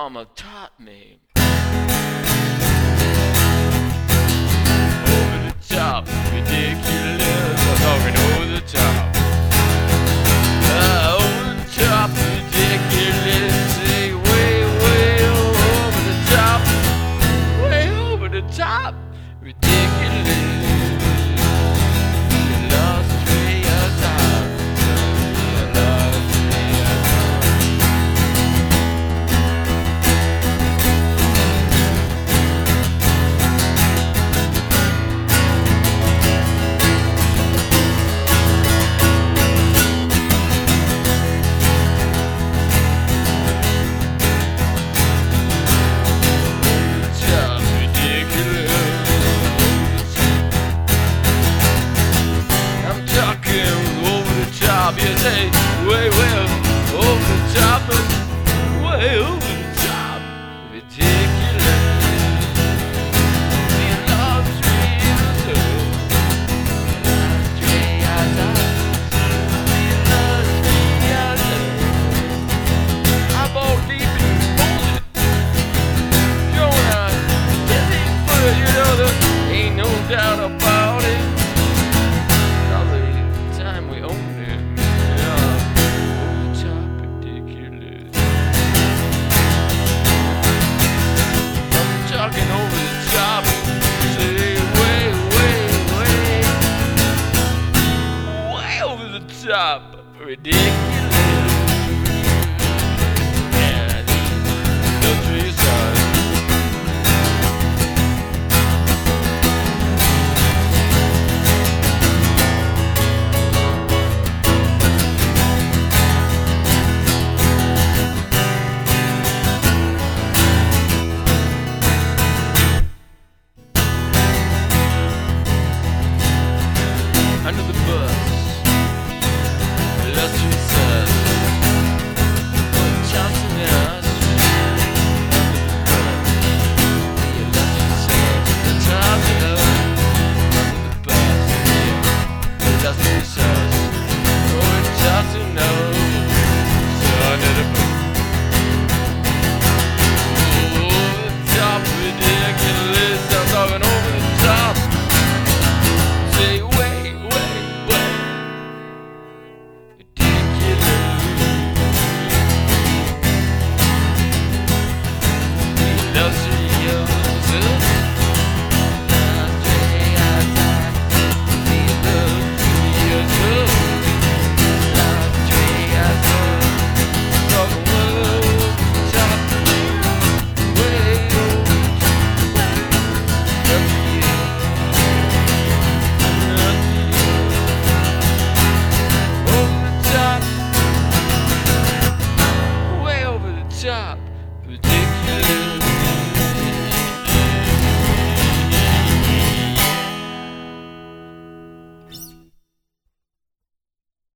mama taught me. Over the top, ridiculous. I'm talking over the top. Over the top, ridiculous. Say way, way over the top. Way over the top, ridiculous. You lost me aside. You lost me aside. You say way, way over the top, way over the top, ridiculous. You lost me so. You lost me I'm all deep in bullshit. Going on dizzy foot, you know there ain't no doubt about it. All the time we owned it. Talking over the top, say way, way, way over the top, ridiculous. Yeah, don't you start. Under the bus, illustrious us, one Johnson and us. Under the bus, the illustrious us, one Johnson and us. Under the bus, illustrious us, one Johnson and us. Under the bus, over the top, ridiculous. I'm talking over the top. Say way. Top, ridiculous.